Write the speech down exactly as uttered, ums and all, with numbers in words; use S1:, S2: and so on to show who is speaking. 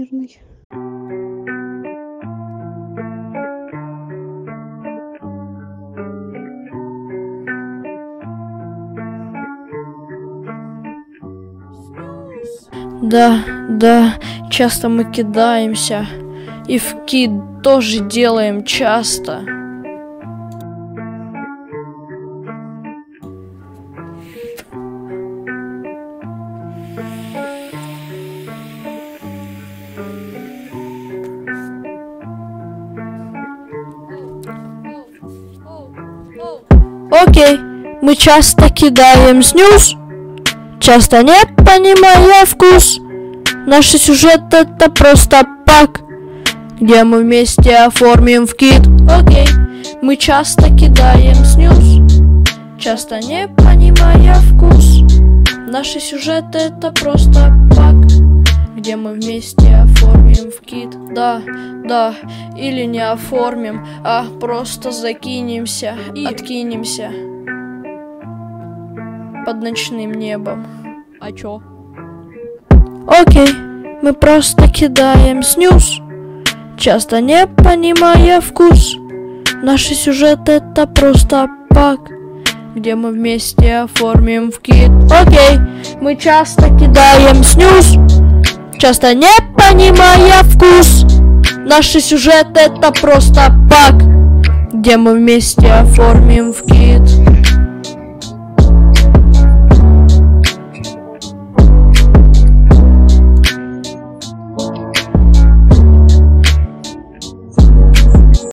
S1: мирный.
S2: Да, да, часто мы кидаемся. И вкид тоже делаем часто. Окей, мы часто кидаем снюс, часто не понимая вкус. Наши сюжеты это просто пак, где мы вместе оформим вкид. Окей, мы часто кидаем снюс, часто не понимая вкус. Наши сюжеты это просто пак, где мы вместе оформим вкид. Да, да, или не оформим, а просто закинемся и откинемся под ночным небом.
S3: А чё?
S2: Окей, мы просто кидаем снюс, часто не понимая вкус. Наши сюжеты это просто пак, где мы вместе оформим вкид. Окей, мы часто кидаем снюс, часто не понимая вкус. Наши сюжеты это просто пак, где мы вместе оформим вкид.